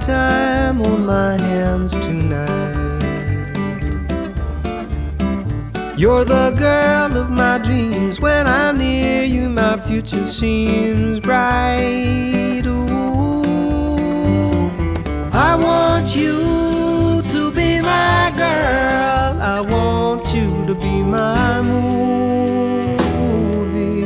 time on my hands tonight. You're the girl of my dreams. When I'm near you, my future seems bright. Ooh, I want you to be my girl. I want you to be my movie.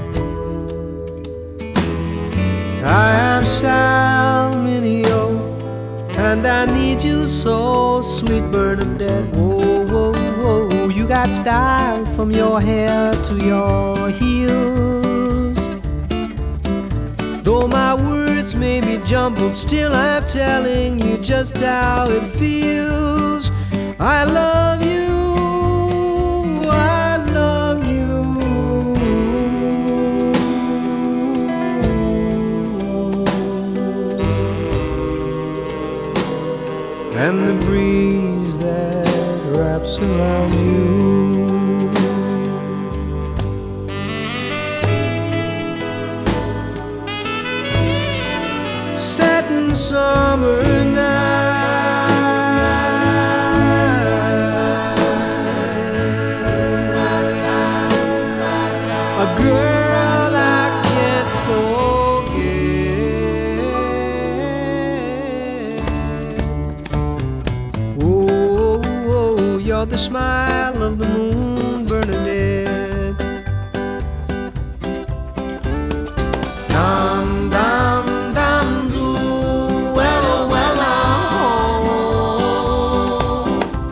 I am Sal Mineo, and I need you so, sweet Bernadette. Whoa, whoa, whoa. You got style from your hair to your heels. Though my words may be jumbled, still I'm telling you just how it feels. I love you, I love you. And the breeze that wraps around you, setting summer night, a girl I can't forget. Oh, oh, you're the smile of the moon, Bernadette. Dum, dum, dum, do, well, oh, well, oh.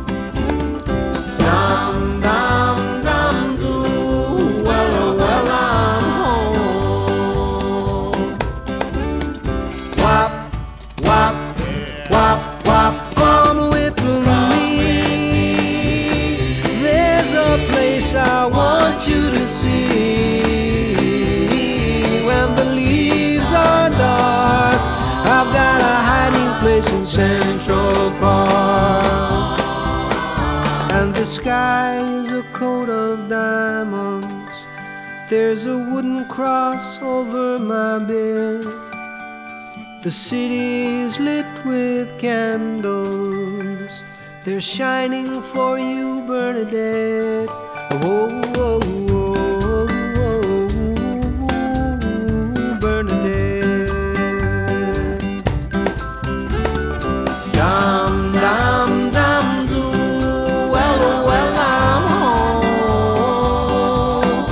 Dum, dum, dum, do, well, oh, well, oh. Wop, wop, wop, wop, come with me. There's a place I want you to see. When the leaves are dark, I've got a hiding place in Central Park. And the sky is a coat of diamonds. There's a wooden cross over my bed. The city's lit with candles. They're shining for you, Bernadette. Oh, oh, oh, oh, oh, Bernadette. Dum, dum, dum, do, well, oh, well, I'm home.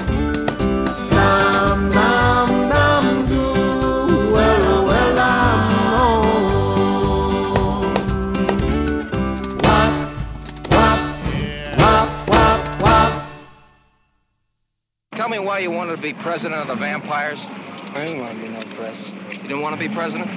Dum, dum, dum, do, well, oh, well, I'm home. Wop, wop, wop, wop, wop. Tell me why you wanted to be president of the Vampires. I didn't want to be no press. You didn't want to be president?